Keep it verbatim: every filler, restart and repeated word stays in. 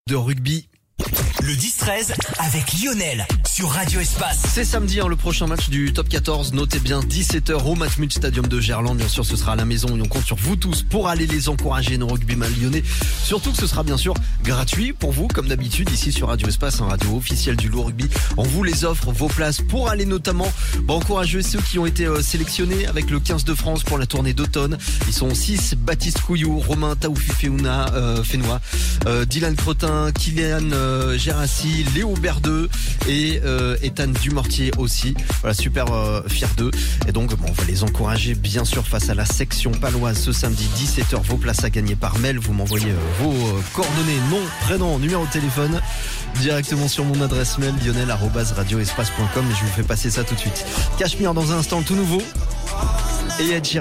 de rugby. Le dix treize avec Lionel sur Radio Espace. C'est samedi, hein, le prochain match du top quatorze. Notez bien dix-sept heures au Matmut Stadium de Gerland. Bien sûr, ce sera à la maison et on compte sur vous tous pour aller les encourager, nos rugbyman lyonnais. Surtout que ce sera bien sûr gratuit pour vous, comme d'habitude, ici sur Radio Espace, un radio officiel du Loup Rugby. On vous les offre, vos places pour aller notamment bah, encourager ceux qui ont été euh, sélectionnés avec le quinze de France pour la tournée d'automne. Ils sont six: Baptiste Couillou, Romain Taoufi Fénois, euh, Fénois euh, Dylan Crotin, Kylian euh, Gérassi, Léo Berdeux et euh, Ethan Dumortier aussi. Voilà, super euh, fier d'eux. Et donc bon, on va les encourager bien sûr face à la section paloise ce samedi dix-sept heures. Vos places à gagner par mail. Vous m'envoyez euh, vos euh, coordonnées, nom, prénom, numéro de téléphone directement sur mon adresse mail lionel arobase radioespace point com et je vous fais passer ça tout de suite. Cachemire dans un instant, tout nouveau. Et Ed Sheeran.